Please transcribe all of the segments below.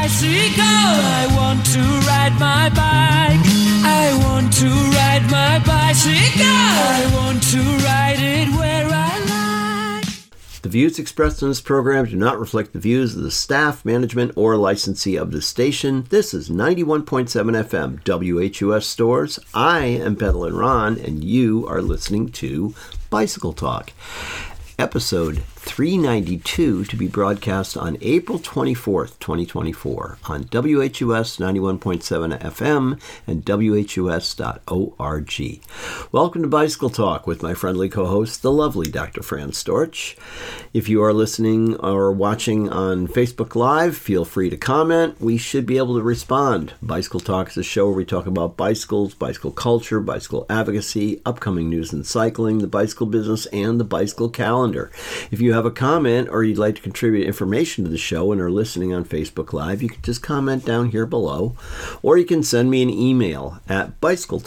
bicycle. I want to ride my bike. I want to ride my bicycle. I want to ride it where I like. The views expressed in this program do not reflect the views of the staff, management, or licensee of the station. This is 91.7 FM, WHUS Stores. I am Peddler Ron, and you are listening to Bicycle Talk, episode 392, to be broadcast on April 24th, 2024, on WHUS 91.7 FM and WHUS.org. Welcome to Bicycle Talk with my friendly co-host, the lovely Dr. Fran Storch. If you are listening or watching on Facebook Live, feel free to comment. We should be able to respond. Bicycle Talk is a show where we talk about bicycles, bicycle culture, bicycle advocacy, upcoming news in cycling, the bicycle business, and the bicycle calendar. If you have a comment or you'd like to contribute information to the show and are listening on Facebook Live, you can just comment down here below, or you can send me an email at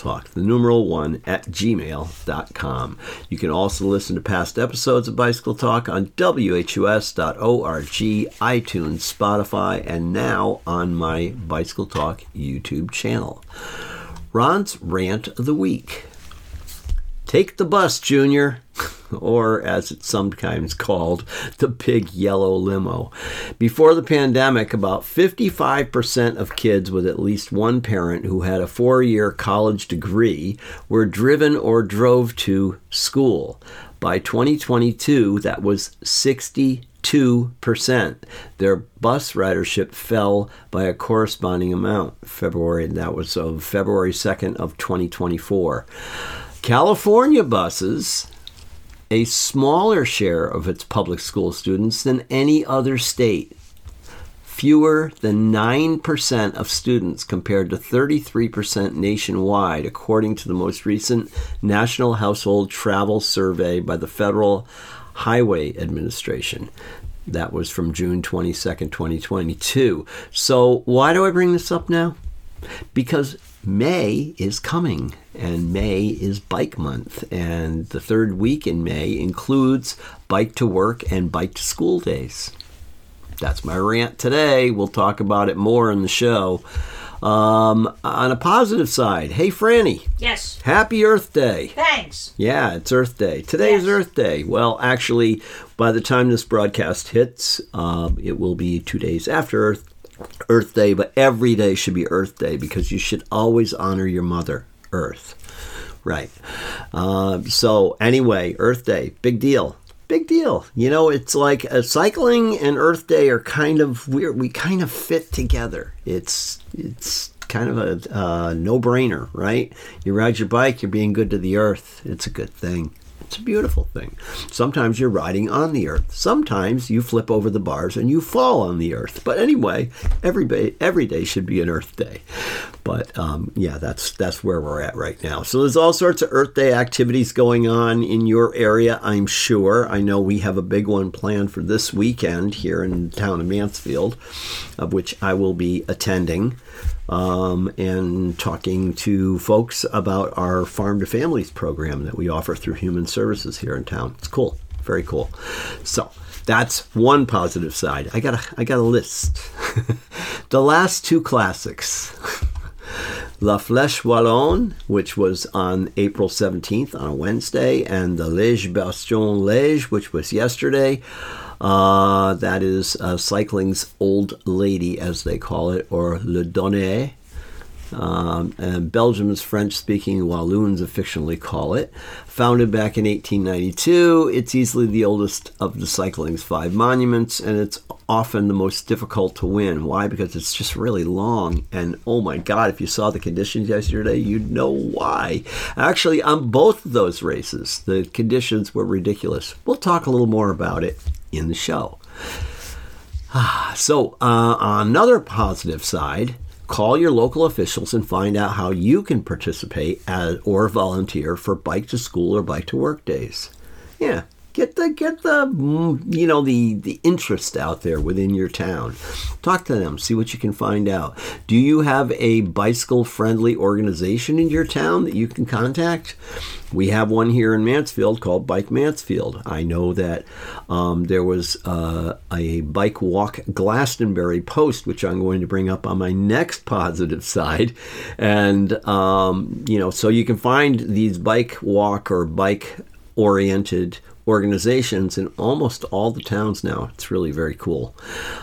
bicycletalk1@gmail.com. You can also listen to past episodes of Bicycle Talk on WHUS.org, iTunes, Spotify, and now on my Bicycle Talk YouTube channel. Ron's Rant of the Week. Take the bus, Junior. Or, as it's sometimes called, the big yellow limo. Before the pandemic, about 55% of kids with at least one parent who had a 4-year college degree were driven or drove to school. By 2022, that was 62%. Their bus ridership fell by a corresponding amount. That was of February 2nd of 2024. California buses, a smaller share of its public school students than any other state. Fewer than 9% of students compared to 33% nationwide, according to the most recent National Household Travel Survey by the Federal Highway Administration. That was from June 22nd, 2022. So why do I bring this up now? Because May is coming, and May is Bike Month, and the third week in May includes Bike to Work and Bike to School days. That's my rant today. We'll talk about it more in the show. On a positive side, hey Franny. Yes. Happy Earth Day. Thanks. Yeah, it's Earth Day. Today is Earth Day. Well, actually, by the time this broadcast hits, it will be 2 days after Earth Day, but every day should be Earth Day because you should always honor your mother, Earth. Right. So anyway, Earth Day, big deal. Big deal. You know, it's like cycling and Earth Day are kind of weird. We kind of fit together. It's kind of a no-brainer, right? You ride your bike, you're being good to the earth. It's a good thing. It's a beautiful thing. Sometimes you're riding on the earth. Sometimes you flip over the bars and you fall on the earth. But anyway, every day should be an Earth Day. But yeah, that's where we're at right now. So there's all sorts of Earth Day activities going on in your area, I'm sure. I know we have a big one planned for this weekend here in the town of Mansfield, of which I will be attending. And talking to folks about our Farm to Families program that we offer through Human Services here in town. It's cool. Very cool. So that's one positive side. I got a list. The last two classics. La Flèche Wallonne, which was on April 17th on a Wednesday, and the Liège Bastogne Liège, which was yesterday. That is cycling's old lady, as they call it, or Le Donné. And Belgium's French-speaking Walloons affectionately call it. Founded back in 1892, it's easily the oldest of the cycling's 5 monuments, and it's often the most difficult to win. Why? Because it's just really long, and oh my God, if you saw the conditions yesterday, you'd know why. Actually, on both of those races, the conditions were ridiculous. We'll talk a little more about it in the show. So, on another positive side, call your local officials and find out how you can participate or volunteer for Bike to School or Bike to Work days. Yeah, Get the the interest out there within your town. Talk to them, see what you can find out. Do you have a bicycle-friendly organization in your town that you can contact? We have one here in Mansfield called Bike Mansfield. I know that there was a Bike Walk Glastonbury post, which I'm going to bring up on my next positive side. And, so you can find these bike walk or bike-oriented organizations in almost all the towns now. It's really very cool.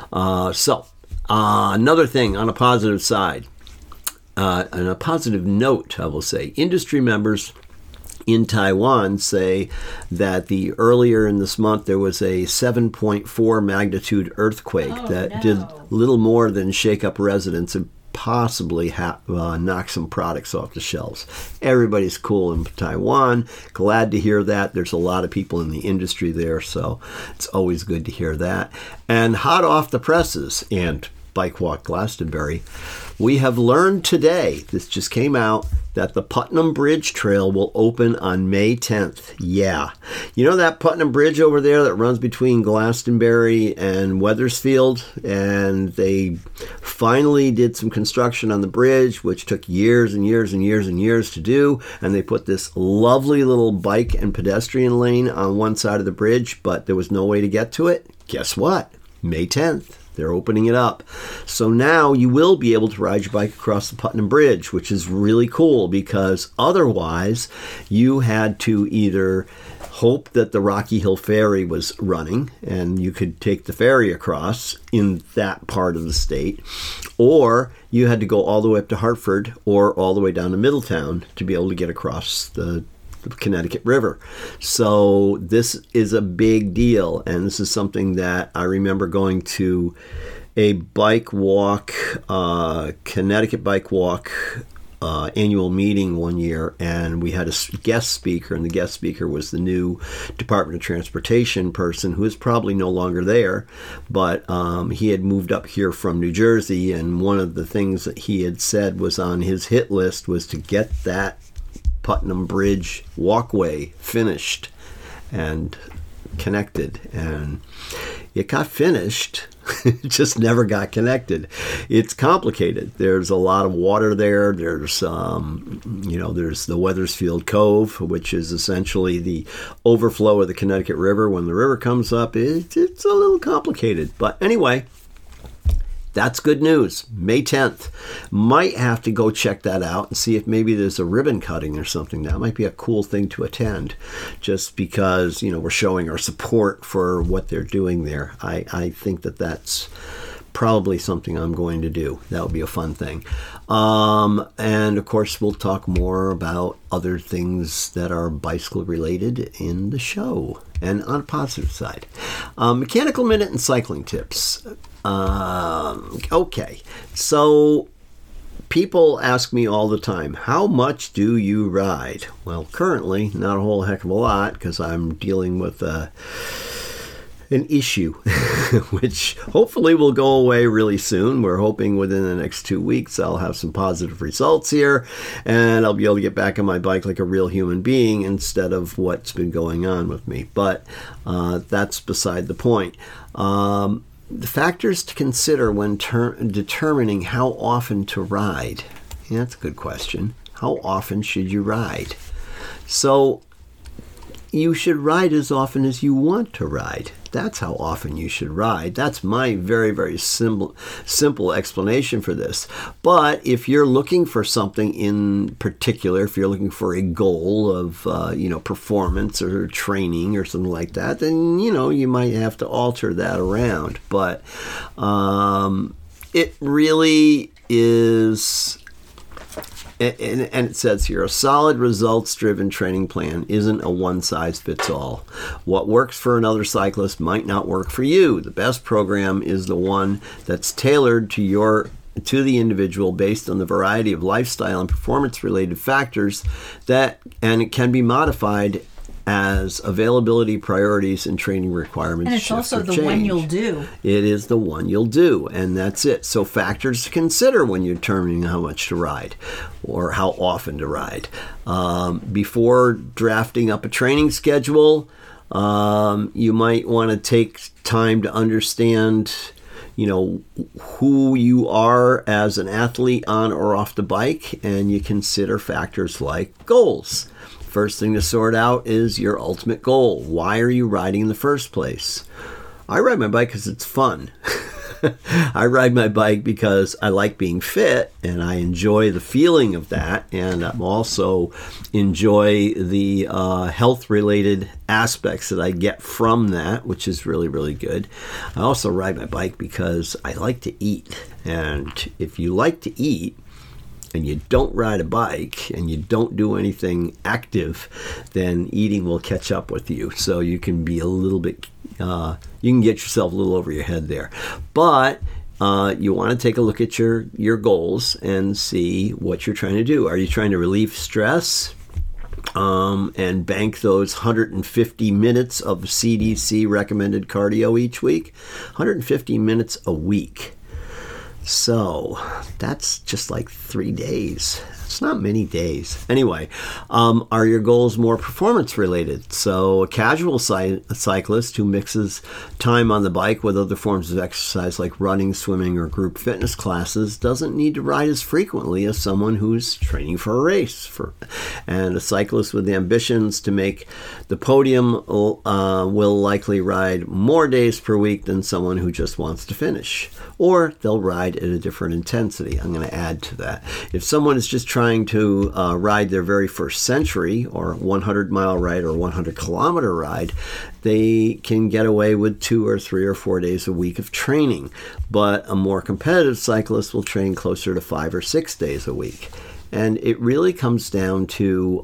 Another thing on a positive side, on a positive note, I will say, industry members in Taiwan say that earlier in this month there was a 7.4 magnitude earthquake did little more than shake up residents and possibly knock some products off the shelves. Everybody's cool in Taiwan. Glad to hear that. There's a lot of people in the industry there, so it's always good to hear that. And hot off the presses and Bike Walk Glastonbury, we have learned today, this just came out, that the Putnam Bridge Trail will open on May 10th. Yeah. You know that Putnam Bridge over there that runs between Glastonbury and Wethersfield? And they finally did some construction on the bridge, which took years and years and years and years to do. And they put this lovely little bike and pedestrian lane on one side of the bridge, but there was no way to get to it. Guess what? May 10th. They're opening it up. So now you will be able to ride your bike across the Putnam Bridge, which is really cool because otherwise you had to either hope that the Rocky Hill Ferry was running and you could take the ferry across in that part of the state, or you had to go all the way up to Hartford or all the way down to Middletown to be able to get across the Connecticut River. So this is a big deal, and this is something that I remember going to a bike walk, Connecticut Bike Walk annual meeting one year, and we had a guest speaker, and the guest speaker was the new Department of Transportation person who is probably no longer there, but he had moved up here from New Jersey, and one of the things that he had said was on his hit list was to get that Putnam Bridge walkway finished and connected, and it got finished. It just never got connected. It's complicated. There's a lot of water there. There's there's the Wethersfield Cove, which is essentially the overflow of the Connecticut River. When the river comes up, it's a little complicated, but anyway, that's good news. May 10th. Might have to go check that out and see if maybe there's a ribbon cutting or something. That might be a cool thing to attend, just because, we're showing our support for what they're doing there. I think that's probably something I'm going to do. That would be a fun thing. And of course, we'll talk more about other things that are bicycle related in the show. And on a positive side, Mechanical Minute and cycling tips. Okay, so people ask me all the time, how much do you ride? Well, currently, not a whole heck of a lot, because I'm dealing with an issue, which hopefully will go away really soon. We're hoping within the next 2 weeks I'll have some positive results here, and I'll be able to get back on my bike like a real human being instead of what's been going on with me. But that's beside the point. The factors to consider when determining how often to ride. Yeah, that's a good question. How often should you ride? So you should ride as often as you want to ride. That's how often you should ride. That's my very, very simple explanation for this. But if you're looking for something in particular, if you're looking for a goal of, performance or training or something like that, then, you might have to alter that around. But it really is... And it says here, a solid results-driven training plan isn't a one-size-fits-all. What works for another cyclist might not work for you. The best program is the one that's tailored to the individual based on the variety of lifestyle and performance-related factors and it can be modified as availability, priorities, and training requirements. And it's also the one you'll do. It is the one you'll do, and that's it. So factors to consider when you're determining how much to ride or how often to ride. Before drafting up a training schedule, You might want to take time to understand, who you are as an athlete on or off the bike, and you consider factors like goals. First thing to sort out is your ultimate goal. Why are you riding in the first place? I ride my bike because it's fun. I ride my bike because I like being fit and I enjoy the feeling of that, and I also enjoy the health-related aspects that I get from that, which is really, really good. I also ride my bike because I like to eat, and if you like to eat and you don't ride a bike and you don't do anything active, then eating will catch up with you. So you can be a little bit, you can get yourself a little over your head there. But you want to take a look at your goals and see what you're trying to do. Are you trying to relieve stress and bank those 150 minutes of CDC recommended cardio each week? 150 minutes a week. So that's just like 3 days. It's not many days. Anyway, are your goals more performance related? So a casual cyclist who mixes time on the bike with other forms of exercise like running, swimming, or group fitness classes doesn't need to ride as frequently as someone who's training for a race. And a cyclist with ambitions to make the podium will likely ride more days per week than someone who just wants to finish. Or they'll ride at a different intensity. I'm going to add to that. If someone is just trying to ride their very first century or 100-mile ride or 100-kilometer ride, they can get away with 2 or 3 or 4 days a week of training. But a more competitive cyclist will train closer to 5 or 6 days a week. And it really comes down to,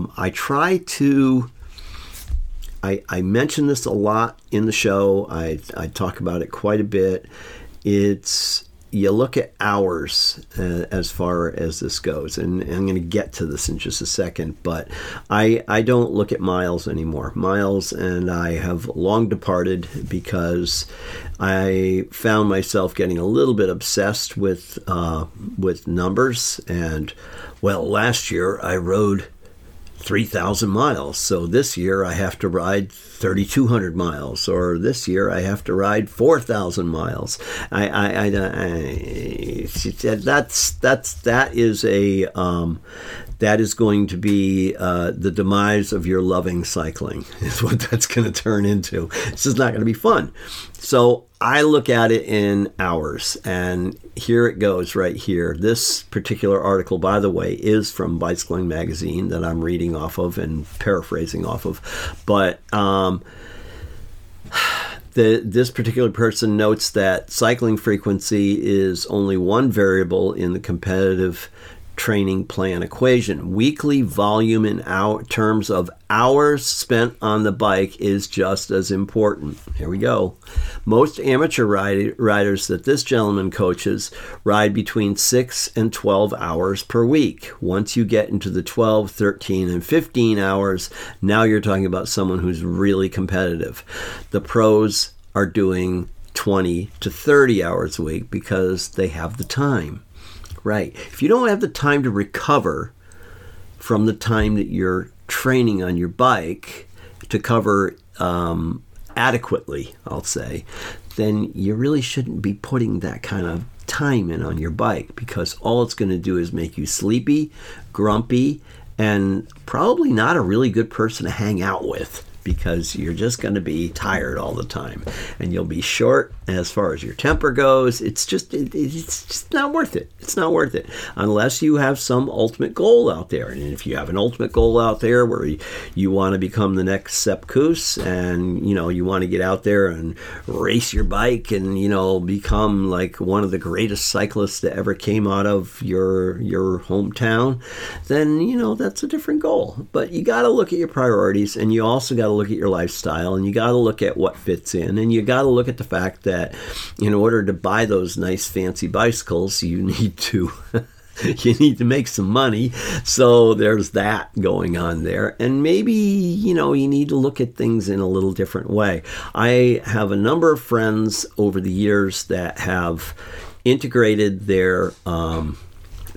I mention this a lot in the show. I talk about it quite a bit. You look at hours as far as this goes, and I'm going to get to this in just a second, but I don't look at miles anymore. Miles and I have long departed because I found myself getting a little bit obsessed with numbers. And, well, last year I rode 3,000 miles. So this year I have to ride 3,200 miles, or this year I have to ride 4,000 miles. That is going to be the demise of your loving cycling, is what that's going to turn into. This is not going to be fun. So I look at it in hours, and here it goes right here. This particular article, by the way, is from Bicycling Magazine that I'm reading off of and paraphrasing off of. But this particular person notes that cycling frequency is only one variable in the competitive training plan equation. Weekly volume in terms of hours spent on the bike is just as important. Here we go. Most amateur riders that this gentleman coaches ride between 6 and 12 hours per week. Once you get into the 12, 13, and 15 hours, now you're talking about someone who's really competitive. The pros are doing 20 to 30 hours a week because they have the time. Right. If you don't have the time to recover from the time that you're training on your bike to cover adequately, I'll say, then you really shouldn't be putting that kind of time in on your bike, because all it's going to do is make you sleepy, grumpy, and probably not a really good person to hang out with, because you're just going to be tired all the time, and you'll be short as far as your temper goes. It's just not worth it. It's not worth it unless you have some ultimate goal out there. And if you have an ultimate goal out there where you want to become the next Sepp Kuss, and you want to get out there and race your bike and become like one of the greatest cyclists that ever came out of your hometown, then that's a different goal. But you got to look at your priorities, and you also got to look at your lifestyle, and you got to look at what fits in, and you got to look at the fact that in order to buy those nice fancy bicycles, you need to make some money. So there's that going on there, and maybe you need to look at things in a little different way. I have a number of friends over the years that have integrated their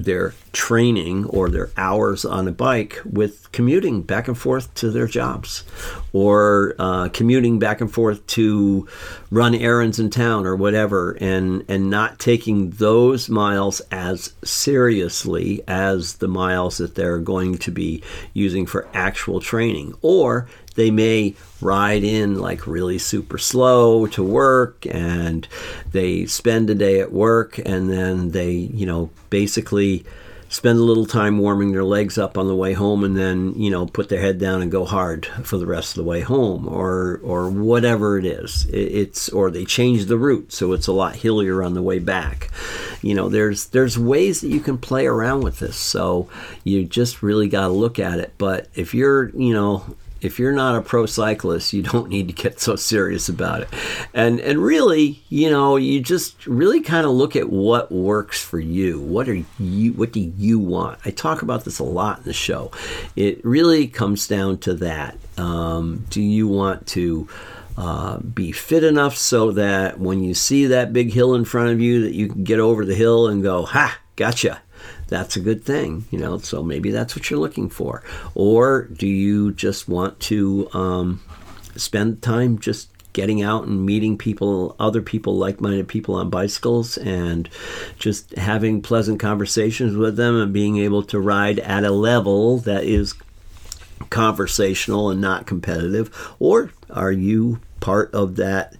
training or their hours on a bike with commuting back and forth to their jobs, or commuting back and forth to run errands in town or whatever, and not taking those miles as seriously as the miles that they're going to be using for actual training. Or they may ride in like really super slow to work, and they spend a day at work, and then they, basically spend a little time warming their legs up on the way home, and then, put their head down and go hard for the rest of the way home, or whatever it is. Or they change the route, so it's a lot hillier on the way back. There's ways that you can play around with this, so you just really got to look at it. But if you're not a pro cyclist, you don't need to get so serious about it. And really, you just really kind of look at what works for you. What do you want? I talk about this a lot in the show. It really comes down to that. Do you want to be fit enough so that when you see that big hill in front of you, that you can get over the hill and go, ha, gotcha? That's a good thing, so maybe that's what you're looking for. Or do you just want to spend time just getting out and meeting people, other people, like-minded people on bicycles, and just having pleasant conversations with them and being able to ride at a level that is conversational and not competitive? Or are you part of that?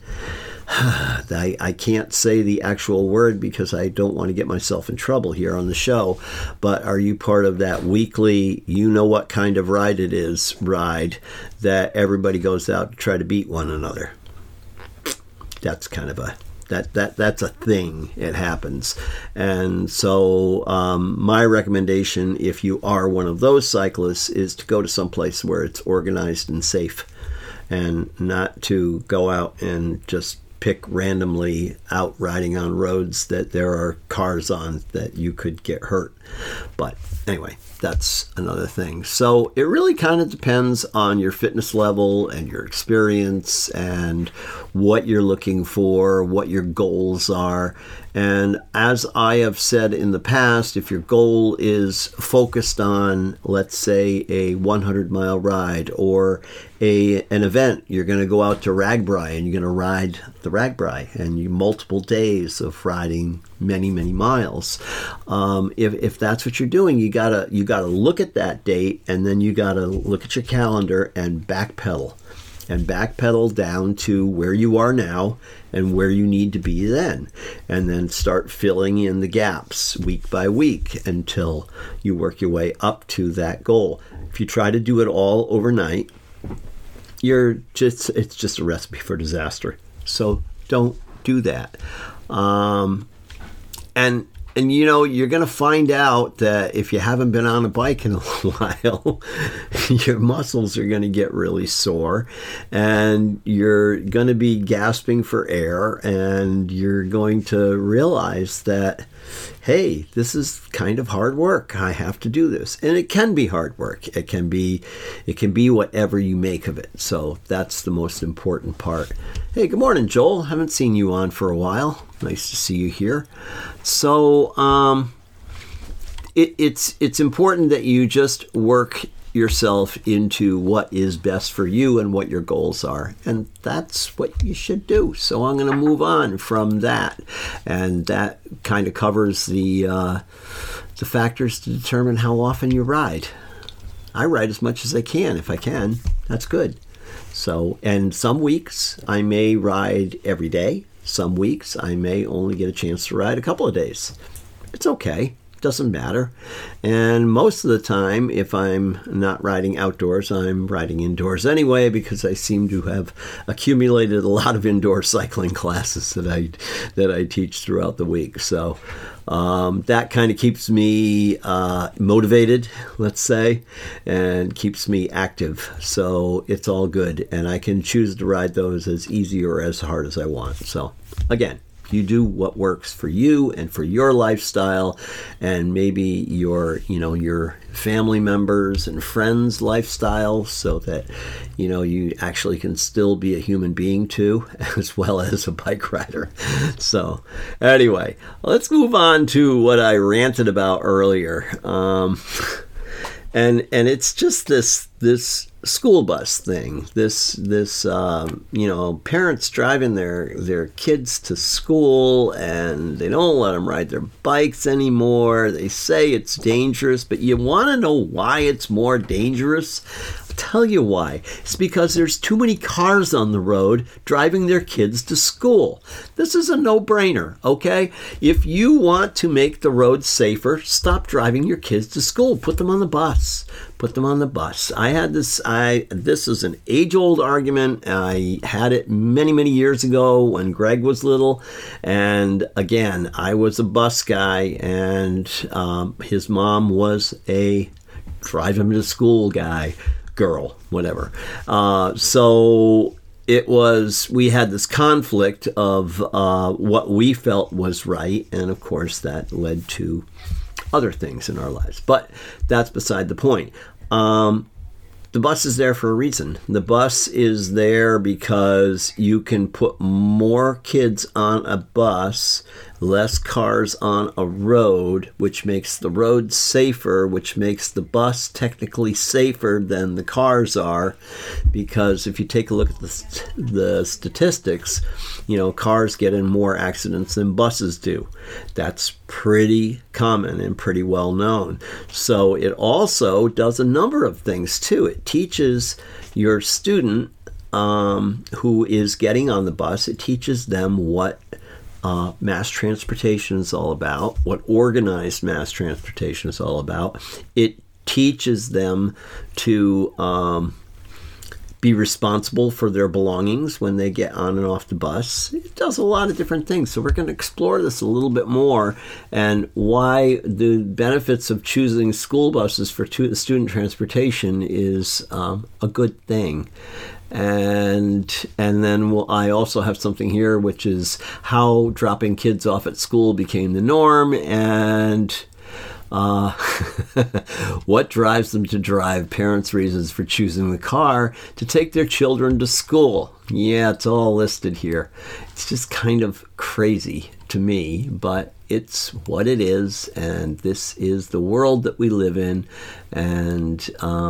I can't say the actual word because I don't want to get myself in trouble here on the show, but are you part of that weekly, what kind of ride it is ride that everybody goes out to try to beat one another? That's kind of that's a thing. It happens. And so my recommendation, if you are one of those cyclists, is to go to some place where it's organized and safe, and not to go out and just pick randomly out riding on roads that there are cars on that you could get hurt. But anyway, that's another thing. So it really kind of depends on your fitness level and your experience and what you're looking for, what your goals are. And as I have said in the past, if your goal is focused on, let's say, a 100-mile ride or an event, you're going to go out to RAGBRAI and you're going to ride the RAGBRAI, and multiple days of riding many, many miles. If that's what you're doing, you gotta look at that date, and then you gotta look at your calendar and backpedal down to where you are now and where you need to be then, and then start filling in the gaps week by week until you work your way up to that goal. If you try to do it all overnight, it's just a recipe for disaster. So don't do that. And you're going to find out that if you haven't been on a bike in a while, your muscles are going to get really sore, and you're going to be gasping for air, and you're going to realize that, hey, this is kind of hard work. I have to do this. And it can be hard work. It can be whatever you make of it. So that's the most important part. Hey, good morning, Joel. Haven't seen you on for a while. Nice to see you here. So it's important that you just work yourself into what is best for you and what your goals are, and that's what you should do. So I'm going to move on from that, and that kind of covers the factors to determine how often you ride. I ride as much as I can. If I can, that's good. So, and some weeks I may ride every day. Some weeks I may only get a chance to ride a couple of days. It's okay. Doesn't matter. And most of the time, if I'm not riding outdoors, I'm riding indoors anyway, because I seem to have accumulated a lot of indoor cycling classes that I teach throughout the week. So that kind of keeps me motivated, let's say, and keeps me active. So it's all good. And I can choose to ride those as easy or as hard as I want. So again, You do what works for you and for your lifestyle, and maybe your family members and friends' lifestyle, so that you actually can still be a human being too, as well as a bike rider. So anyway, let's move on to what I ranted about earlier. And it's just this school bus thing. This parents driving their kids to school, and they don't let them ride their bikes anymore. They say it's dangerous, but you want to know why it's more dangerous? I'll tell you why. It's because there's too many cars on the road driving their kids to school. This is a no-brainer, okay? If you want to make the roads safer, stop driving your kids to school. Put them on the bus. Put them on the bus. This is an age-old argument. I had it many, many years ago when Greg was little. And again, I was a bus guy, and his mom was a drive him to school girl, whatever. So we had this conflict of what we felt was right. And of course, that led to other things in our lives. But that's beside the point. The bus is there for a reason. The bus is there because you can put more kids on a bus, less cars on a road, which makes the road safer, which makes the bus technically safer than the cars are. Because if you take a look at the statistics, cars get in more accidents than buses do. That's pretty common and pretty well known. So it also does a number of things too. It teaches your student who is getting on the bus, it teaches them what mass transportation is all about, what organized mass transportation is all about. It teaches them to be responsible for their belongings when they get on and off the bus. It does a lot of different things. So we're going to explore this a little bit more, and why the benefits of choosing school buses for student transportation is a good thing. And then I also have something here, which is how dropping kids off at school became the norm, and what drives them to drive, parents' reasons for choosing the car to take their children to school. Yeah, it's all listed here. It's just kind of crazy to me, but it's what it is, and this is the world that we live in. And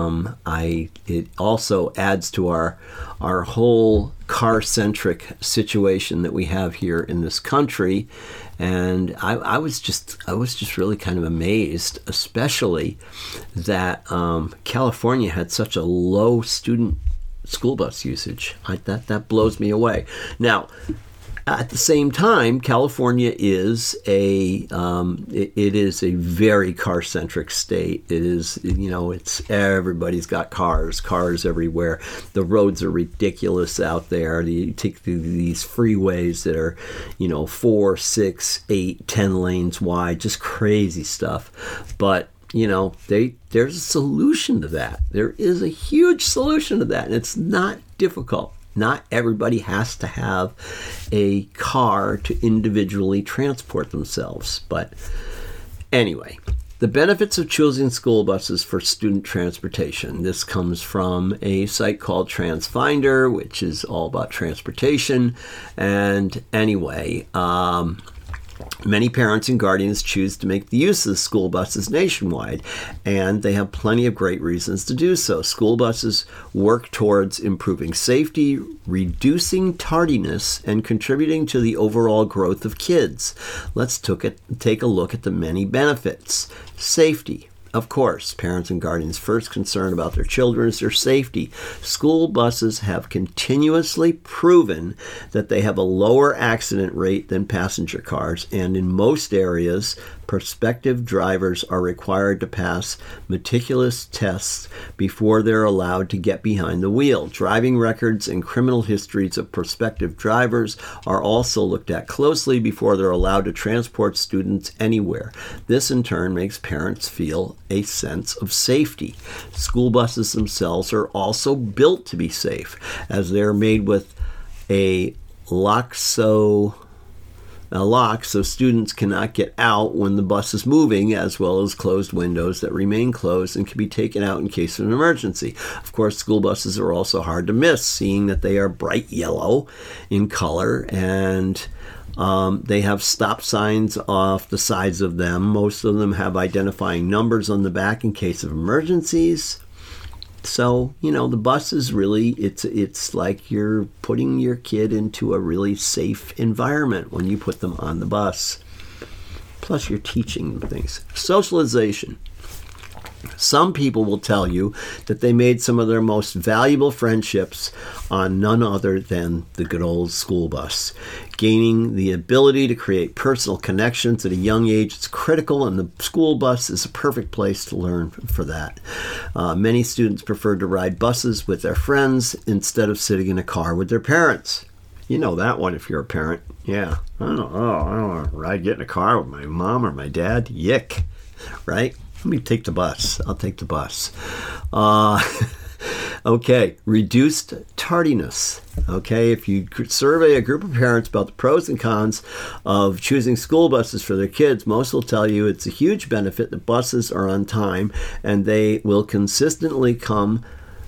it also adds to our whole car-centric situation that we have here in this country. And I was just really kind of amazed, especially that California had such a low student school bus usage. That blows me away. Now, at the same time, California is it is a very car-centric state. It is, it's everybody's got cars everywhere. The roads are ridiculous out there. You take these freeways that are, 4, 6, 8, 10 lanes wide, just crazy stuff. But there's a solution to that. There is a huge solution to that, and it's not difficult. Not everybody has to have a car to individually transport themselves. But anyway, the benefits of choosing school buses for student transportation. This comes from a site called TransFinder, which is all about transportation. And anyway, many parents and guardians choose to make the use of school buses nationwide, and they have plenty of great reasons to do so. School buses work towards improving safety, reducing tardiness, and contributing to the overall growth of kids. Let's take a look at the many benefits. Safety. Of course, parents and guardians' first concern about their children is their safety. School buses have continuously proven that they have a lower accident rate than passenger cars, and in most areas, prospective drivers are required to pass meticulous tests before they're allowed to get behind the wheel. Driving records and criminal histories of prospective drivers are also looked at closely before they're allowed to transport students anywhere. This in turn makes parents feel a sense of safety. School buses themselves are also built to be safe, as they're made with a locked so students cannot get out when the bus is moving, as well as closed windows that remain closed and can be taken out in case of an emergency. Of course, school buses are also hard to miss, seeing that they are bright yellow in color, and they have stop signs off the sides of them. Most of them have identifying numbers on the back in case of emergencies. So, the bus is really, it's like you're putting your kid into a really safe environment when you put them on the bus. Plus, you're teaching them things. Socialization. Some people will tell you that they made some of their most valuable friendships on none other than the good old school bus. Gaining the ability to create personal connections at a young age is critical, and the school bus is a perfect place to learn for that. Many students prefer to ride buses with their friends instead of sitting in a car with their parents. You know that one if you're a parent. Yeah. I don't want to get in a car with my mom or my dad. Yick. Right? Let me take the bus. I'll take the bus. Okay, reduced tardiness. Okay, if you survey a group of parents about the pros and cons of choosing school buses for their kids, most will tell you it's a huge benefit that buses are on time and they will consistently come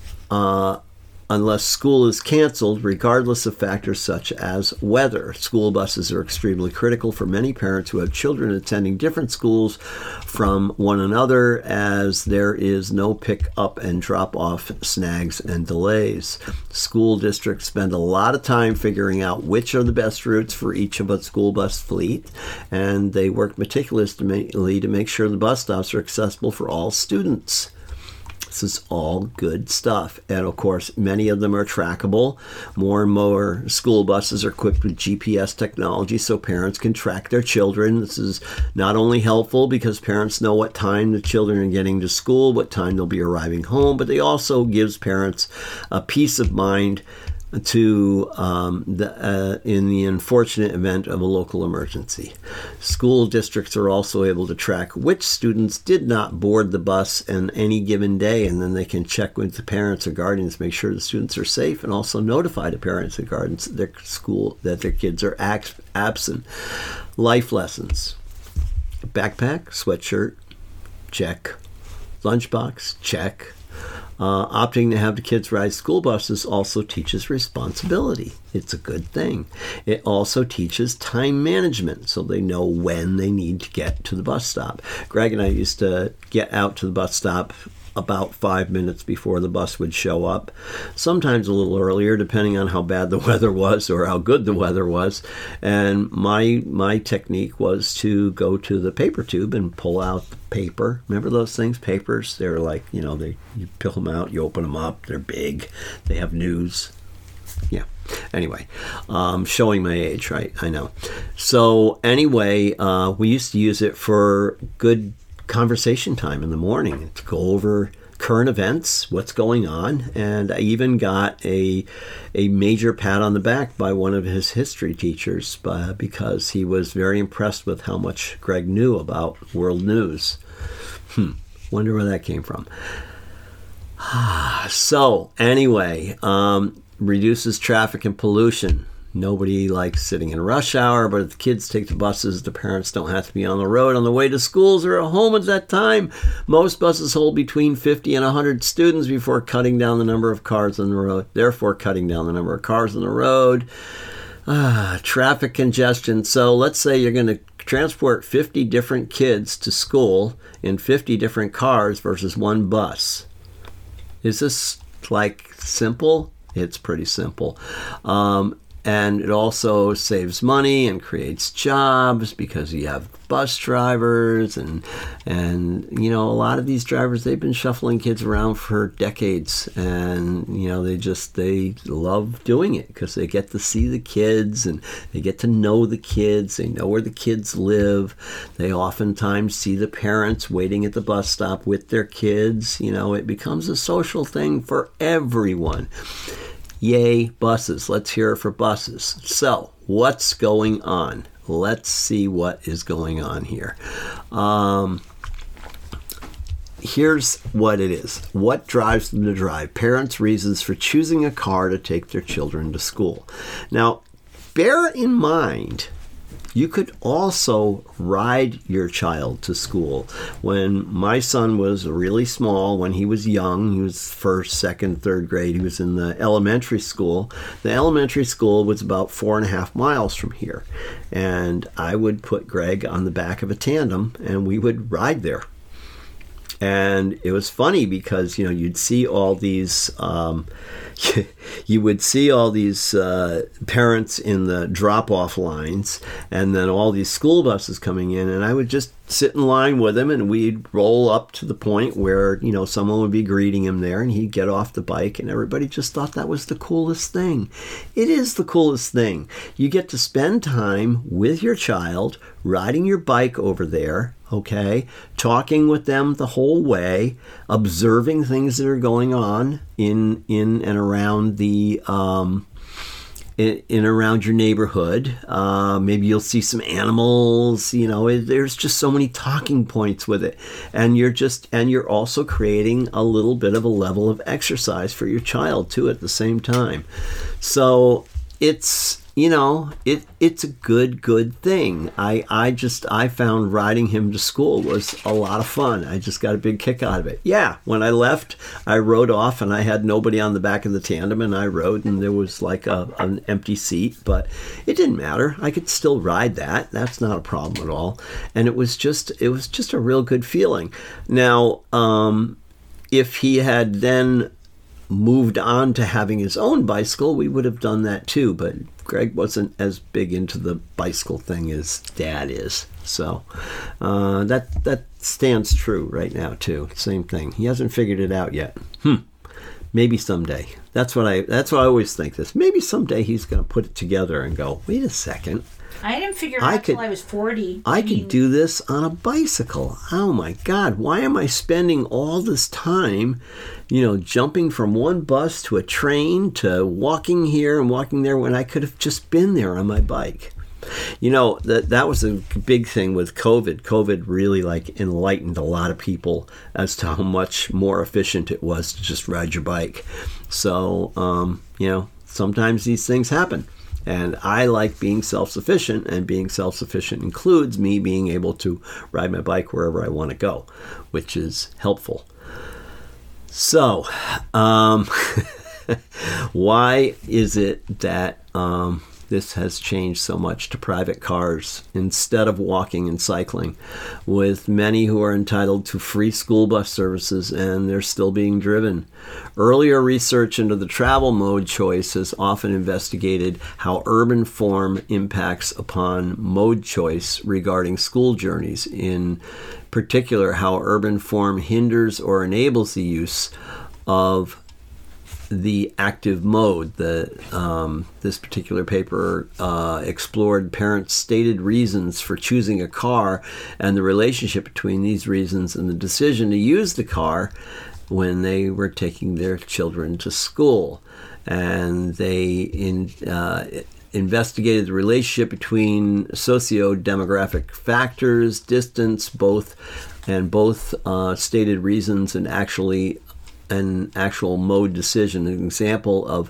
unless school is canceled, regardless of factors such as weather. School buses are extremely critical for many parents who have children attending different schools from one another, as there is no pick up and drop off snags and delays. School districts spend a lot of time figuring out which are the best routes for each of a school bus fleet, and they work meticulously to make sure the bus stops are accessible for all students. This is all good stuff. And of course, many of them are trackable. More and more school buses are equipped with GPS technology so parents can track their children. This is not only helpful because parents know what time the children are getting to school, what time they'll be arriving home, but they also gives parents a peace of mind to in the unfortunate event of a local emergency. School districts are also able to track which students did not board the bus on any given day, and then they can check with the parents or guardians, make sure the students are safe, and also notify the parents and guardians at their school that their kids are absent. Life lessons. Backpack, sweatshirt, check. Lunchbox, check. Opting to have the kids ride school buses also teaches responsibility. It's a good thing. It also teaches time management, so they know when they need to get to the bus stop. Greg and I used to get out to the bus stop about 5 minutes before the bus would show up, sometimes a little earlier, depending on how bad the weather was or how good the weather was. And my technique was to go to the paper tube and pull out the paper. Remember those things, papers? They're like, you peel them out, you open them up, they're big, they have news. Yeah. Anyway, showing my age, right? I know. So anyway, we used to use it for good conversation time in the morning to go over current events, what's going on, and I even got a major pat on the back by one of his history teachers because he was very impressed with how much Greg knew about world news. Wonder where that came from. So anyway, reduces traffic and pollution. Nobody likes sitting in rush hour, but if the kids take the buses, the parents don't have to be on the road on the way to schools or at home at that time. Most buses hold between 50 and 100 students before cutting down the number of cars on the road. Therefore, cutting down the number of cars on the road. Traffic congestion. So let's say you're going to transport 50 different kids to school in 50 different cars versus one bus. Is this simple? It's pretty simple. And it also saves money and creates jobs because you have bus drivers and a lot of these drivers, they've been shuffling kids around for decades, and they love doing it because they get to see the kids and they get to know the kids. They know where the kids live. They oftentimes see the parents waiting at the bus stop with their kids. It becomes a social thing for everyone. Yay, buses. Let's hear it for buses. So, what's going on? Let's see what is going on here. Here's what it is. What drives them to drive? Parents' reasons for choosing a car to take their children to school. Now, bear in mind, You could also ride your child to school. When my son was really small, when he was young, he was first, second, third grade, he was in the elementary school. The elementary school was about 4.5 miles from here. And I would put Greg on the back of a tandem and we would ride there. And it was funny because, you'd see all these, you would see all these parents in the drop-off lines, and then all these school buses coming in, and I would just sit in line with him, and we'd roll up to the point where, someone would be greeting him there, and he'd get off the bike, and everybody just thought that was the coolest thing. It is the coolest thing. You get to spend time with your child, riding your bike over there, okay, talking with them the whole way, observing things that are going on in and around the in around your neighborhood. Maybe you'll see some animals. There's just so many talking points with it, and you're also creating a little bit of a level of exercise for your child too at the same time. So it's it's a good thing. I found riding him to school was a lot of fun. I just got a big kick out of it. Yeah, when I left, I rode off and I had nobody on the back of the tandem, and I rode and there was like an empty seat, but it didn't matter. I could still ride that. That's not a problem at all. And it was just a real good feeling. Now, if he had then moved on to having his own bicycle, we would have done that too, but Greg wasn't as big into the bicycle thing as Dad is. So that stands true right now too. Same thing. He hasn't figured it out yet. Maybe someday. That's what I always think this. Maybe someday he's going to put it together and go, wait a second. I didn't figure it out until I was 40. I could do this on a bicycle. Oh my God, why am I spending all this time, jumping from one bus to a train to walking here and walking there when I could have just been there on my bike? That was a big thing with COVID. COVID really enlightened a lot of people as to how much more efficient it was to just ride your bike. So, sometimes these things happen. And I like being self-sufficient, and being self-sufficient includes me being able to ride my bike wherever I want to go, which is helpful. So, why is it that this has changed so much to private cars instead of walking and cycling, with many who are entitled to free school bus services and they're still being driven? Earlier research into the travel mode choice has often investigated how urban form impacts upon mode choice regarding school journeys, in particular how urban form hinders or enables the use of the active mode. This particular paper explored parents' stated reasons for choosing a car and the relationship between these reasons and the decision to use the car when they were taking their children to school. And they investigated the relationship between socio-demographic factors, distance, both stated reasons and an actual mode decision. An example of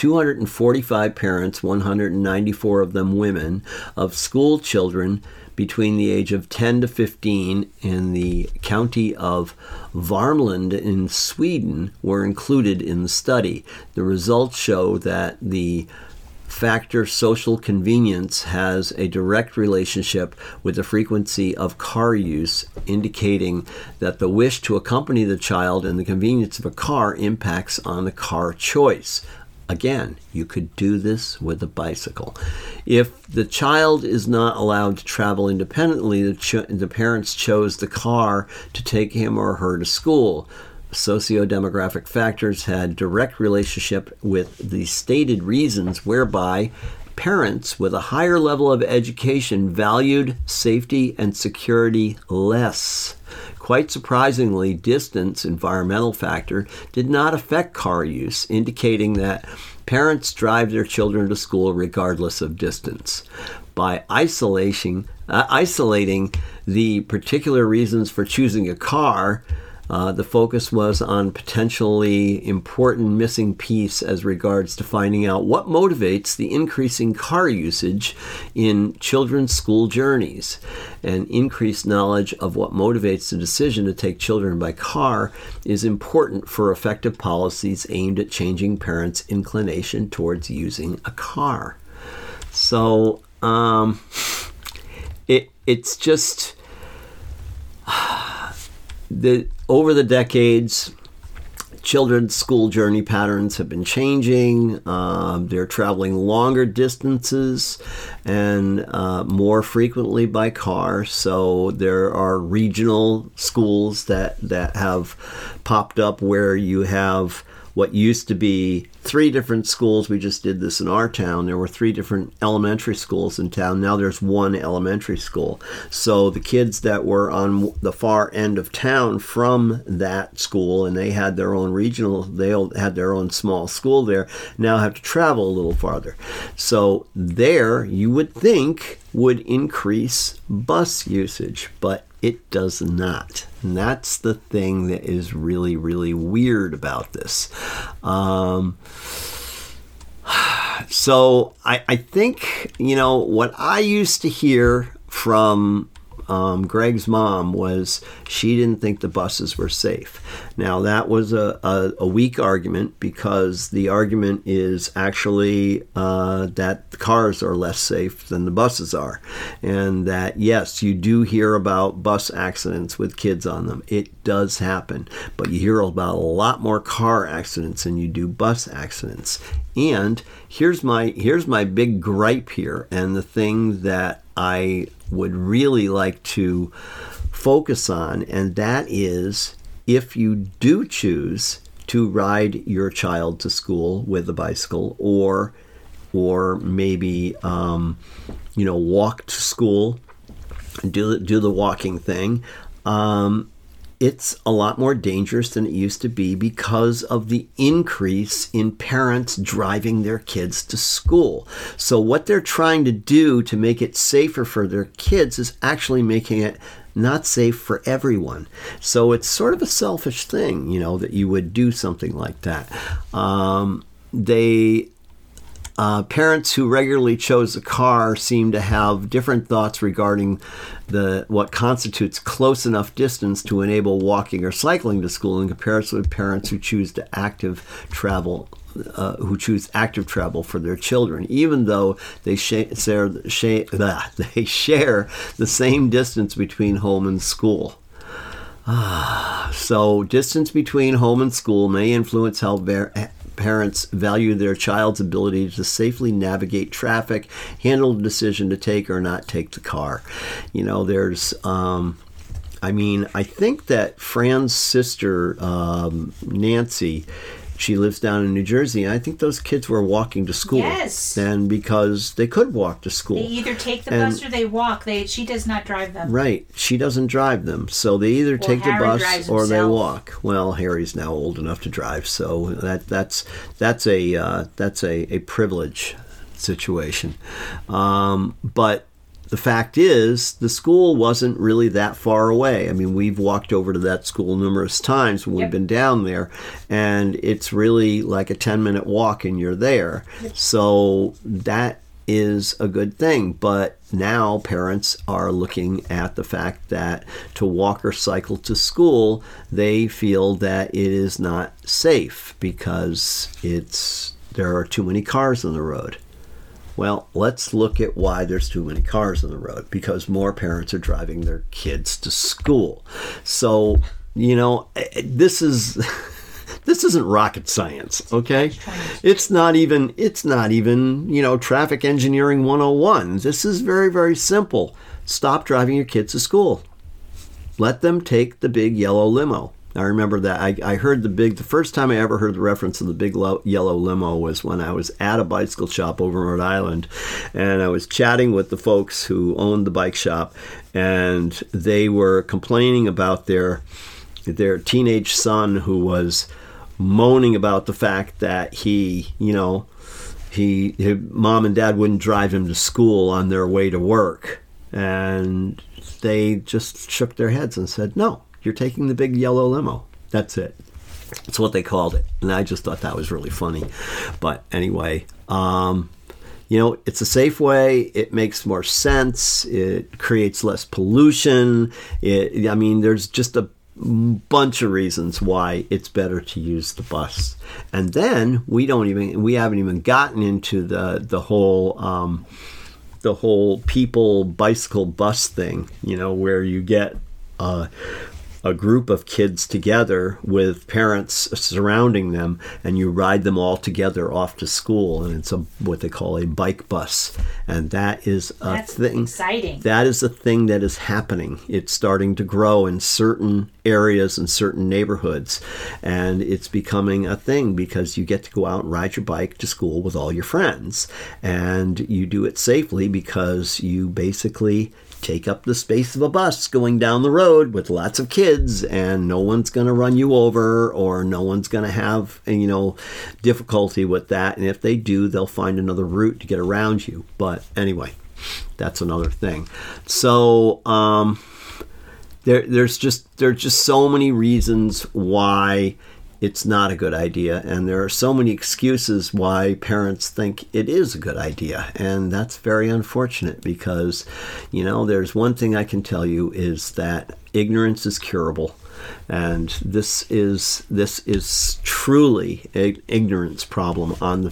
245 parents, 194 of them women, of school children between the age of 10 to 15 in the county of Värmland in Sweden were included in the study. The results show that the factor social convenience has a direct relationship with the frequency of car use, indicating that the wish to accompany the child and the convenience of a car impacts on the car choice. Again, you could do this with a bicycle. If the child is not allowed to travel independently, the parents chose the car to take him or her to school. Socio-demographic factors had direct relationship with the stated reasons whereby parents with a higher level of education valued safety and security less. Quite surprisingly, distance, environmental factor, did not affect car use, indicating that parents drive their children to school regardless of distance. By isolating the particular reasons for choosing a car, The focus was on potentially important missing piece as regards to finding out what motivates the increasing car usage in children's school journeys. And increased knowledge of what motivates the decision to take children by car is important for effective policies aimed at changing parents' inclination towards using a car. So, it's just over the decades, children's school journey patterns have been changing. They're traveling longer distances and more frequently by car. So there are regional schools that have popped up where you have what used to be 3 different schools. We just did this in our town. There were 3 different elementary schools in town. Now there's 1 elementary school. So the kids that were on the far end of town from that school, and they had their own regional, they had their own small school there, now have to travel a little farther. So there, you would think, would increase bus usage, but it does not. And that's the thing that is really, really weird about this. So I think, what I used to hear from Greg's mom was she didn't think the buses were safe. Now, that was a weak argument, because the argument is actually that the cars are less safe than the buses are. And that, yes, you do hear about bus accidents with kids on them. It does happen. But you hear about a lot more car accidents than you do bus accidents. And here's my big gripe here, and the thing that I would really like to focus on, and that is, if you do choose to ride your child to school with a bicycle, or maybe walk to school, do the walking thing, it's a lot more dangerous than it used to be because of the increase in parents driving their kids to school. So what they're trying to do to make it safer for their kids is actually making it not safe for everyone. So it's sort of a selfish thing, that you would do something like that. Parents who regularly chose a car seem to have different thoughts regarding what constitutes close enough distance to enable walking or cycling to school in comparison with parents who choose active travel for their children, even though they share the same distance between home and school. So distance between home and school may influence how parents value their child's ability to safely navigate traffic, handle the decision to take or not take the car. I think that Fran's sister, Nancy, she lives down in New Jersey, and I think those kids were walking to school. Yes. And because they could walk to school. They either take the bus or they walk. She does not drive them. Right. She doesn't drive them. So they either take the bus or they walk. Well, Harry's now old enough to drive, so that's a privilege situation. But the fact is, the school wasn't really that far away. I mean, we've walked over to that school numerous times when we've been down there, and it's really like a 10-minute walk and you're there. Yep. So that is a good thing. But now parents are looking at the fact that to walk or cycle to school, they feel that it is not safe because there are too many cars on the road. Well, let's look at why there's too many cars on the road. Because more parents are driving their kids to school. So, this isn't rocket science, okay? It's not even, traffic engineering 101. This is very, very simple. Stop driving your kids to school. Let them take the big yellow limo. I remember that I heard the first time I ever heard the reference of the big yellow limo was when I was at a bicycle shop over in Rhode Island, and I was chatting with the folks who owned the bike shop, and they were complaining about their teenage son who was moaning about the fact that his mom and dad wouldn't drive him to school on their way to work, and they just shook their heads and said, no. You're taking the big yellow limo. That's it. That's what they called it. And I just thought that was really funny. But anyway, it's a safe way. It makes more sense. It creates less pollution. There's just a bunch of reasons why it's better to use the bus. And then we haven't even gotten into the whole people bicycle bus thing, where you get a group of kids together with parents surrounding them, and you ride them all together off to school, and it's what they call a bike bus. And that is That's thing. exciting. That is a thing that is happening. It's starting to grow in certain areas and certain neighborhoods, and it's becoming a thing because you get to go out and ride your bike to school with all your friends, and you do it safely because you basically take up the space of a bus going down the road with lots of kids, and no one's going to run you over, or no one's going to have difficulty with that. And if they do, they'll find another route to get around you. But anyway, that's another thing. So there's just so many reasons why it's not a good idea, and there are so many excuses why parents think it is a good idea, and that's very unfortunate because, there's one thing I can tell you is that ignorance is curable, and this is truly an ignorance problem on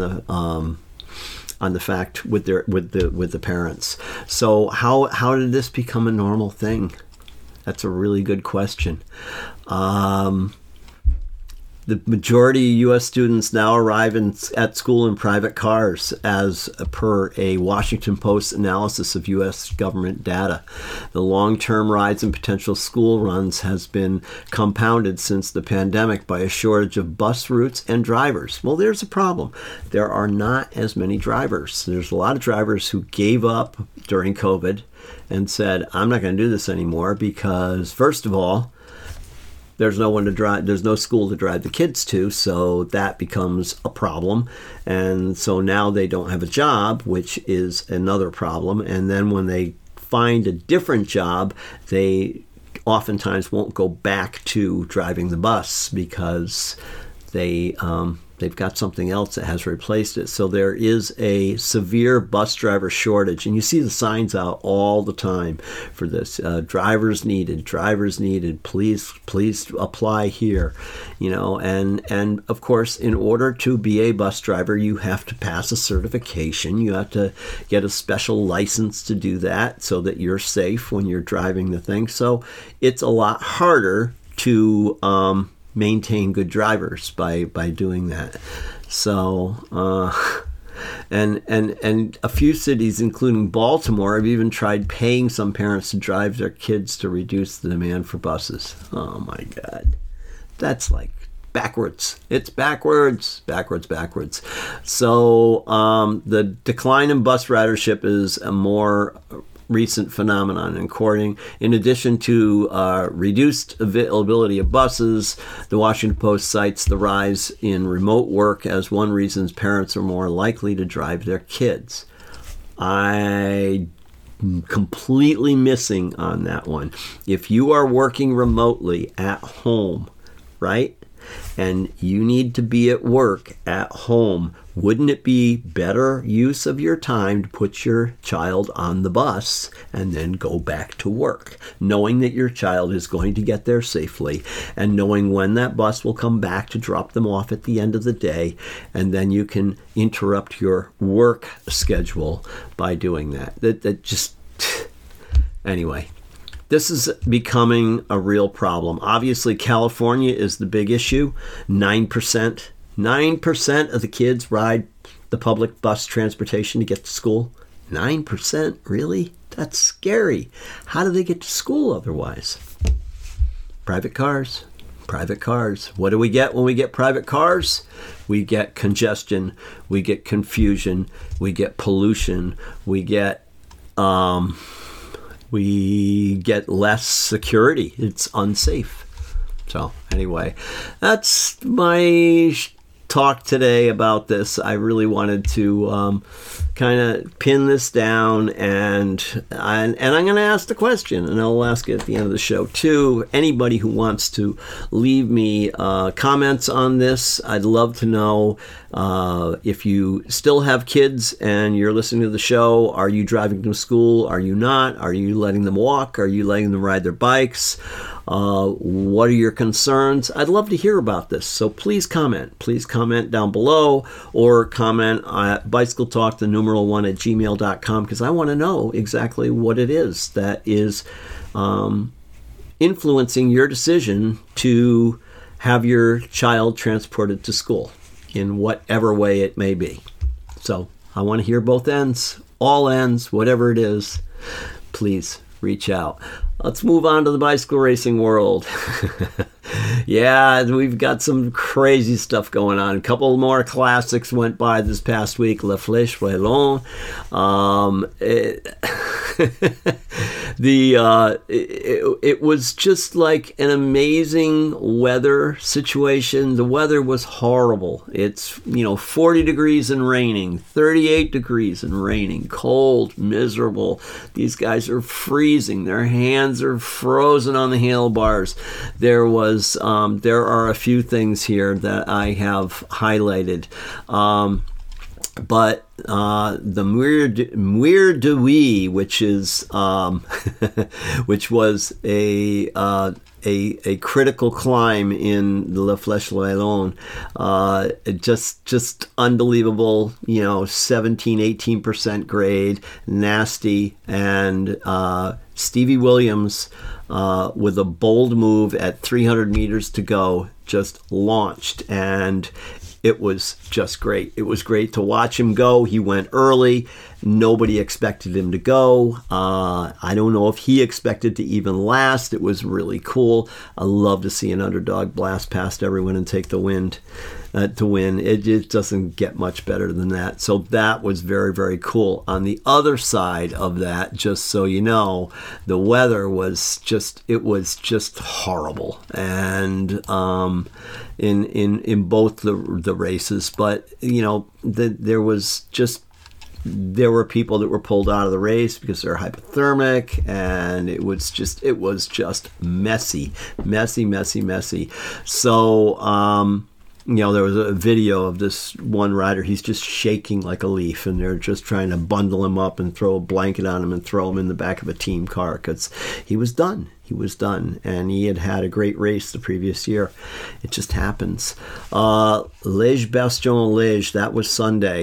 the fact with the parents. So how did this become a normal thing? That's a really good question. The majority of U.S. students now arrive at school in private cars, as per a Washington Post analysis of U.S. government data. The long-term rise in potential school runs has been compounded since the pandemic by a shortage of bus routes and drivers. Well, there's a problem. There are not as many drivers. There's a lot of drivers who gave up during COVID and said, I'm not going to do this anymore because, first of all, there's no one to drive. There's no school to drive the kids to, so that becomes a problem. And so now they don't have a job, which is another problem. And then when they find a different job, they oftentimes won't go back to driving the bus because they've got something else that has replaced it. So there is a severe bus driver shortage, and you see the signs out all the time for this. Drivers needed, please apply here. And of course, in order to be a bus driver, you have to pass a certification. You have to get a special license to do that so that you're safe when you're driving the thing. So it's a lot harder to maintain good drivers by doing that. So and a few cities, including Baltimore, have even tried paying some parents to drive their kids to reduce the demand for buses. Oh my God, that's like backwards. It's backwards. So the decline in bus ridership is a more recent phenomenon. In addition to reduced availability of buses, the Washington Post cites the rise in remote work as one reason parents are more likely to drive their kids. I'm completely missing on that one. If you are working remotely at home, right, and you need to be at work at home, wouldn't it be better use of your time to put your child on the bus and then go back to work, knowing that your child is going to get there safely and knowing when that bus will come back to drop them off at the end of the day, and then you can interrupt your work schedule by doing that. That just... Anyway. This is becoming a real problem. Obviously, California is the big issue. 9% of the kids ride the public bus transportation to get to school. 9%? Really? That's scary. How do they get to school otherwise? Private cars. What do we get when we get private cars? We get congestion. We get confusion. We get pollution. We get less security. It's unsafe. So anyway, that's my talk today about this. I really wanted to kind of pin this down, and I'm going to ask the question, and I'll ask it at the end of the show too. Anybody who wants to leave me comments on this, I'd love to know. If you still have kids and you're listening to the show, are you driving them to school? Are you not? Are you letting them walk? Are you letting them ride their bikes? What are your concerns? I'd love to hear about this. So please comment. Please comment down below, or comment at bicycletalk1@gmail.com, because I want to know exactly what it is that is influencing your decision to have your child transported to school in whatever way it may be. So I want to hear both ends, all ends, whatever it is. Please reach out. Let's move on to the bicycle racing world. Yeah, we've got some crazy stuff going on. A couple more classics went by this past week. La Flèche Wallonne. It was just like an amazing weather situation. The weather was horrible. It's 40 degrees and raining, 38 degrees and raining, cold, miserable. These guys are freezing. Their hands are frozen on the handlebars. There are a few things here that I have highlighted. But the Muir de Huy, which was a critical climb in the La Flèche Wallonne, just unbelievable, 17-18% grade, nasty, and Stevie Williams, with a bold move at 300 meters to go, just launched, and it was just great. It was great to watch him go. He went early. Nobody expected him to go. I don't know if he expected to even last. It was really cool. I love to see an underdog blast past everyone and take the win to win. It doesn't get much better than that. So that was very, very cool. On the other side of that, just so you know, the weather was just horrible. And in both the races, but there were people that were pulled out of the race because they're hypothermic, and it was just messy. So there was a video of this one rider. He's just shaking like a leaf, and they're just trying to bundle him up and throw a blanket on him and throw him in the back of a team car because he was done. And he had a great race the previous year. It just happens. Liège-Bastogne-Liège, that was Sunday.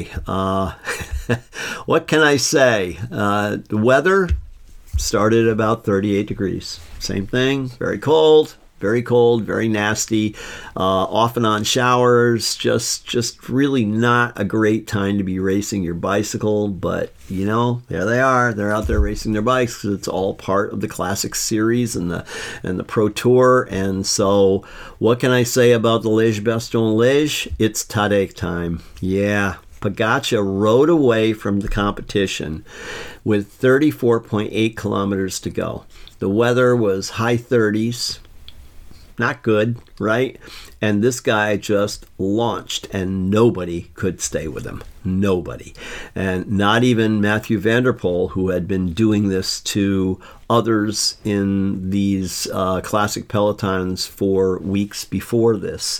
What can I say? The weather started about 38 degrees. Same thing, very cold, very nasty, off and on showers, just really not a great time to be racing your bicycle, but there they are. They're out there racing their bikes because it's all part of the Classic Series and the Pro Tour. And so what can I say about the Liège-Bastogne-Liège? It's Tadej time. Yeah. Pogačar rode away from the competition with 34.8 kilometers to go. The weather was high 30s. Not good, right? And this guy just launched, and nobody could stay with him. Nobody. And not even Mathieu van der Poel, who had been doing this to others in these classic pelotons for weeks before this.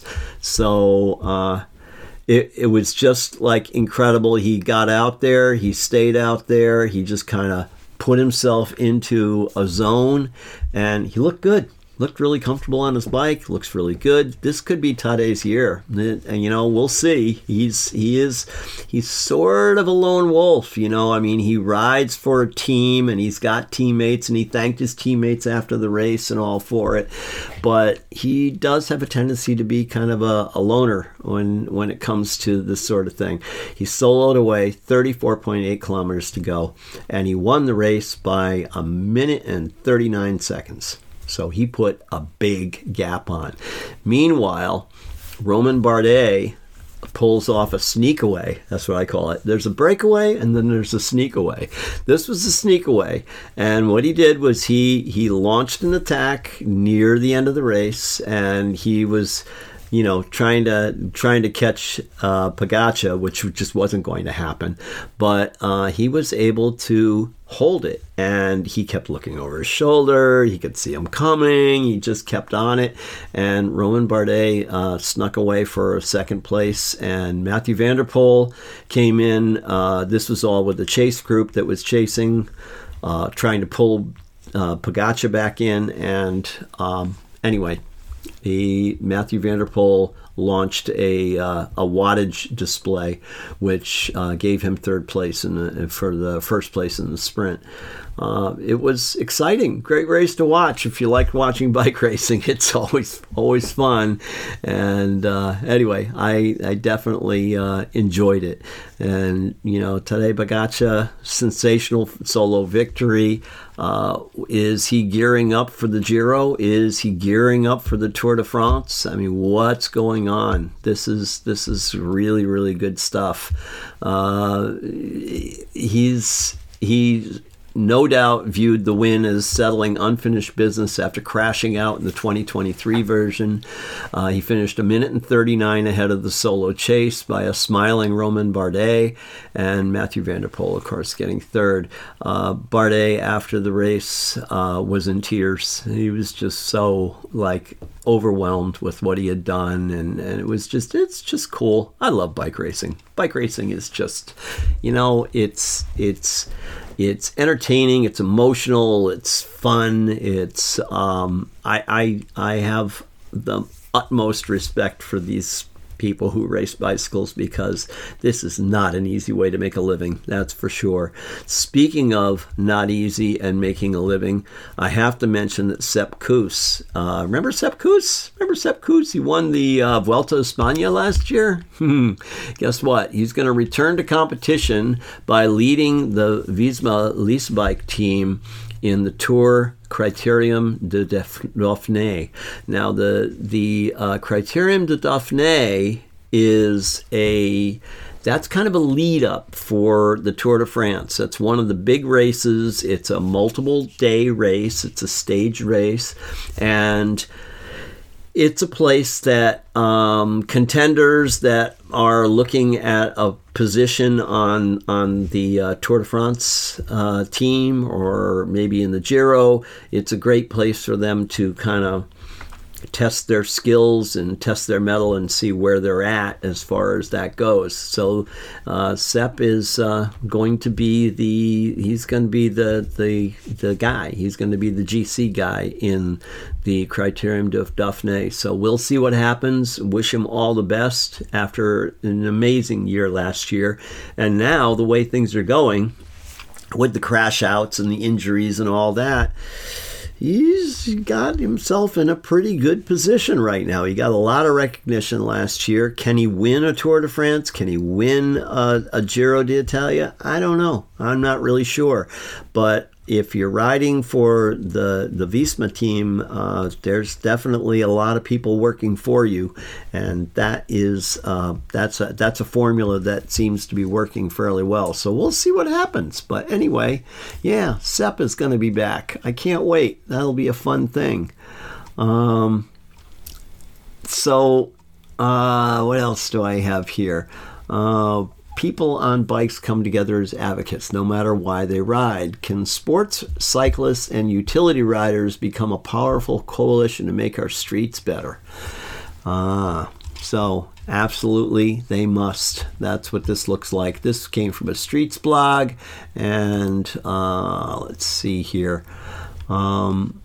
So it was just like incredible. He got out there. He stayed out there. He just kind of put himself into a zone, and he looked good. Looked really comfortable on his bike. Looks really good. This could be Tadej's year, and we'll see. He's sort of a lone wolf. He rides for a team, and he's got teammates, and he thanked his teammates after the race and all for it. But he does have a tendency to be kind of a loner when it comes to this sort of thing. He soloed away, 34.8 kilometers to go, and he won the race by 1 minute and 39 seconds. So he put a big gap on. Meanwhile, Romain Bardet pulls off a sneak away. That's what I call it. There's a breakaway, and then there's a sneak away. This was a sneak away. And what he did was he launched an attack near the end of the race, and he was trying to catch Pogačar, which just wasn't going to happen. But he was able to hold it, and he kept looking over his shoulder. He could see him coming. He just kept on it, and Romain Bardet snuck away for second place, and Mathieu van der Poel came in. This was all with the chase group that was chasing, trying to pull Pogačar back in, and anyway, Mathieu van der Poel launched a wattage display, which gave him third place for the first place in the sprint. It was exciting, great race to watch. If you like watching bike racing, it's always fun. And anyway, I definitely enjoyed it. And Tadej Pogačar, sensational solo victory. Is he gearing up for the Giro? Is he gearing up for the Tour de France? I mean, what's going on? This is really, really good stuff. He's no doubt viewed the win as settling unfinished business after crashing out in the 2023 version. He finished 1 minute and 39 ahead of the solo chase by a smiling Romain Bardet, and Mathieu van der Poel, of course, getting third. Bardet, after the race, was in tears. He was just so overwhelmed with what he had done, and it's just cool. I love bike racing. Bike racing is just, it's entertaining, it's emotional, it's fun, it's I have the utmost respect for these people who race bicycles, because this is not an easy way to make a living, that's for sure. Speaking of not easy and making a living, I have to mention that Sepp Kuss, remember Sepp Kuss? He won the Vuelta a España last year. Guess what? He's going to return to competition by leading the Visma Leasebike team in the Tour Critérium de Dauphiné. Now, the Critérium de Dauphiné that's kind of a lead up for the Tour de France. That's one of the big races. It's a multiple day race. It's a stage race, and it's a place that contenders that are looking at a position on the Tour de France team, or maybe in the Giro, it's a great place for them to kind of test their skills and test their mettle and see where they're at as far as that goes. So Sepp is going to be the guy. He's going to be the GC guy in the Critérium de Dauphiné. So we'll see what happens. Wish him all the best after an amazing year last year. And now the way things are going with the crash outs and the injuries and all that, he's got himself in a pretty good position right now. He got a lot of recognition last year. Can he win a Tour de France? Can he win a Giro d'Italia? I don't know. I'm not really sure. But if you're riding for the Visma team, there's definitely a lot of people working for you, and that's a formula that seems to be working fairly well. So we'll see what happens. But anyway, yeah, Sepp is going to be back. I can't wait. That'll be a fun thing. So what else do I have here? People on bikes come together as advocates, no matter why they ride. Can sports cyclists and utility riders become a powerful coalition to make our streets better? So absolutely, they must. That's what this looks like. This came from a Streets blog, and let's see here. And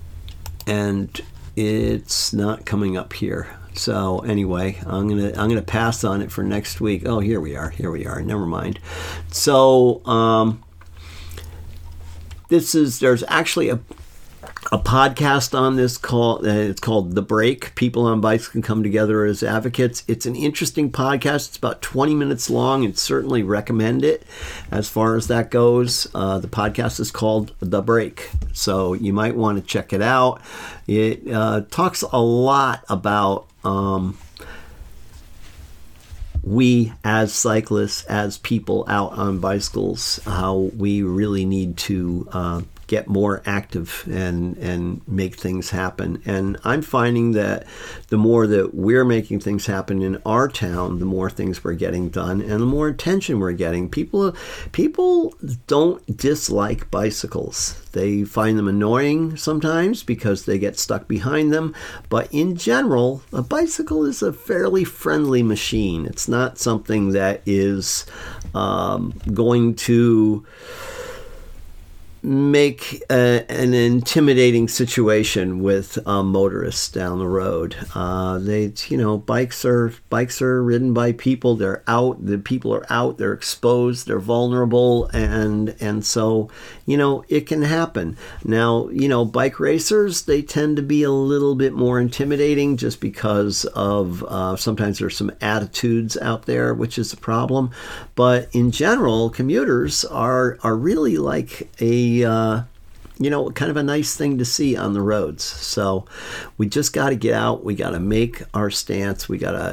it's not coming up here. So anyway, I'm gonna pass on it for next week. Oh, here we are. Never mind. So there's actually a podcast on this called it's called The Break. People on bikes can come together as advocates. It's an interesting podcast. It's about 20 minutes long, and certainly recommend it as far as that goes. The podcast is called The Break, so you might want to check it out. It talks a lot about we as cyclists, as people out on bicycles, how we really need to get more active and make things happen. And I'm finding that the more that we're making things happen in our town, the more things we're getting done and the more attention we're getting. People don't dislike bicycles. They find them annoying sometimes because they get stuck behind them. But in general, a bicycle is a fairly friendly machine. It's not something that is going to make an intimidating situation with motorists down the road. Bikes are ridden by people. They're out. The people are out. They're exposed. They're vulnerable, and so it can happen. Now bike racers, they tend to be a little bit more intimidating just because of sometimes there's some attitudes out there, which is a problem. But in general, commuters are really like a kind of a nice thing to see on the roads. So we just got to get out. We got to make our stance. We gotta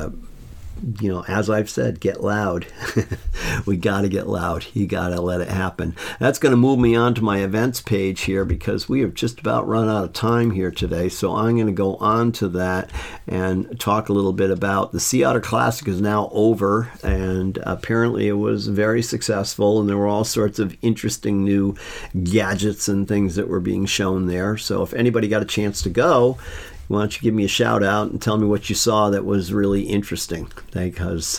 as I've said, get loud. We got to get loud. You got to let it happen. That's going to move me on to my events page here because we have just about run out of time here today. So I'm going to go on to that and talk a little bit about the Sea Otter Classic is now over, and apparently it was very successful, and there were all sorts of interesting new gadgets and things that were being shown there. So if anybody got a chance to go, why don't you give me a shout out and tell me what you saw that was really interesting, because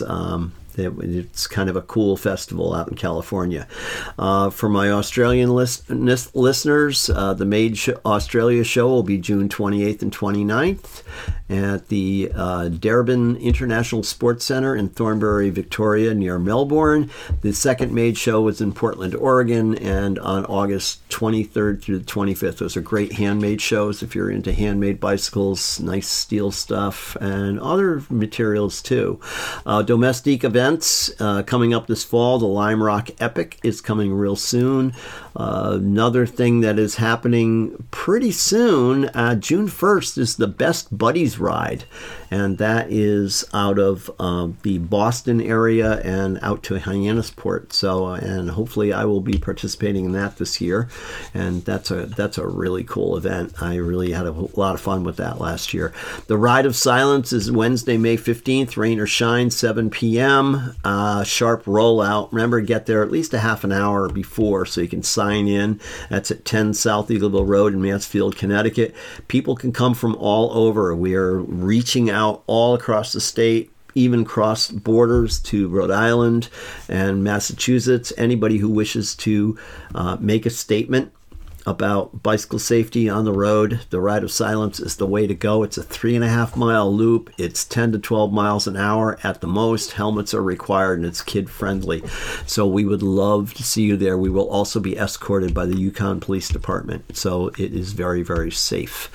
it's kind of a cool festival out in California. For my Australian listeners, the Made Australia show will be June 28th and 29th at the Darebin International Sports Center in Thornbury, Victoria, near Melbourne. The second Made show was in Portland, Oregon, and on August 23rd through the 25th. Those are great handmade shows if you're into handmade bicycles, nice steel stuff, and other materials too. Domestic events coming up this fall. The Lime Rock Epic is coming real soon. Another thing that is happening pretty soon, June 1st, is the Best Buddies Ride, and that is out of the Boston area and out to Hyannisport. So, and hopefully I will be participating in that this year, and that's a really cool event. I really had a lot of fun with that last year. The Ride of Silence is Wednesday, May 15th, rain or shine, 7 p.m. Sharp rollout. Remember, get there at least a half an hour before so you can sign in. That's at 10 South Eagleville Road in Mansfield, Connecticut. People can come from all over. We are reaching out all across the state, even cross borders to Rhode Island and Massachusetts. Anybody who wishes to make a statement about bicycle safety on the road, the Ride of Silence is the way to go. It's a 3.5-mile loop. It's 10 to 12 miles an hour at the most. Helmets are required, and it's kid-friendly. So we would love to see you there. We will also be escorted by the Yukon Police Department, so it is very, very safe.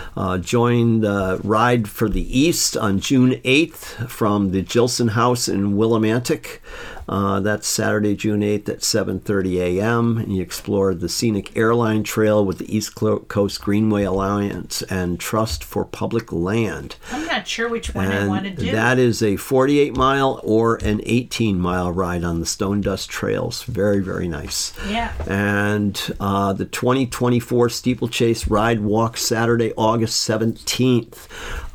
Join the Ride for the East on June 8th from the Gilson House in Willimantic. That's Saturday, June 8th at 7:30 a.m. And you explore the scenic airline trail with the East Coast Greenway Alliance and Trust for Public Land. I'm not sure which one I want to do. That is a 48-mile or an 18-mile ride on the Stone Dust Trails. Very, very nice. Yeah. And the 2024 Steeplechase Ride Walk, Saturday, August 17th.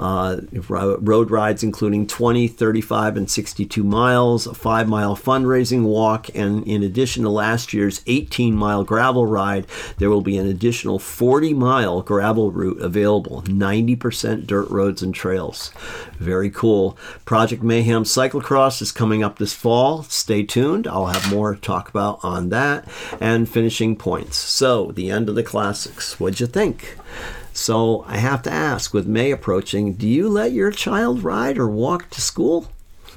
Road rides including 20, 35, and 62 miles, a 5-mile fundraising walk, and in addition to last year's 18-mile gravel ride, there will be an additional 40-mile gravel route available, 90% dirt roads and trails. Very cool. Project Mayhem Cyclocross is coming up this fall. Stay tuned. I'll have more to talk about on that. And finishing points. So, the end of the classics. What'd you think? So, I have to ask, with May approaching, do you let your child ride or walk to school?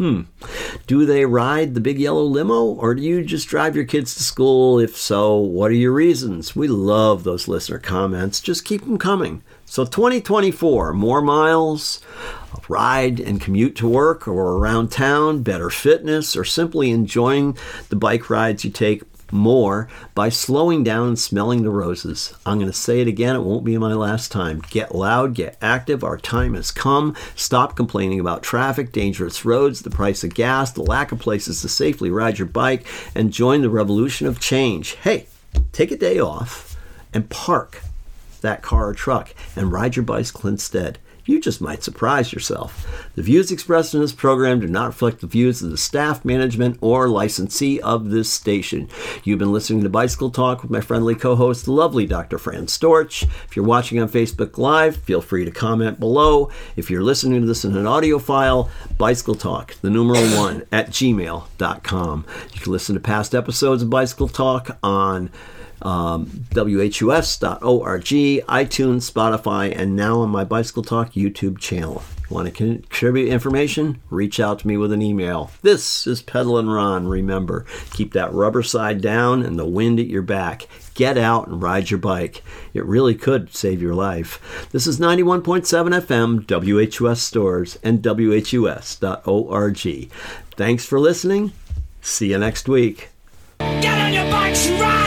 Do they ride the big yellow limo, or do you just drive your kids to school? If so, what are your reasons? We love those listener comments. Just keep them coming. So 2024, more miles, ride and commute to work or around town, better fitness, or simply enjoying the bike rides you take more by slowing down and smelling the roses. I'm going to say it again. It won't be my last time. Get loud, get active. Our time has come. Stop complaining about traffic, dangerous roads, the price of gas, the lack of places to safely ride your bike, and join the revolution of change. Hey, take a day off. and park that car or truck and ride your bicycle instead. You just might surprise yourself. The views expressed in this program do not reflect the views of the staff, management, or licensee of this station. You've been listening to Bicycle Talk with my friendly co-host, the lovely Dr. Fran Storch. If you're watching on Facebook Live, feel free to comment below. If you're listening to this in an audio file, Bicycle Talk, the numeral 1, at gmail.com. You can listen to past episodes of Bicycle Talk on WHUS.org, iTunes, Spotify, and now on my Bicycle Talk YouTube channel. If you want to contribute information? Reach out to me with an email. This is Pedal & Ron. Remember, keep that rubber side down and the wind at your back. Get out and ride your bike. It really could save your life. This is 91.7 FM, WHUS Stores, and WHUS.org. Thanks for listening. See you next week. Get on your bikes, ride!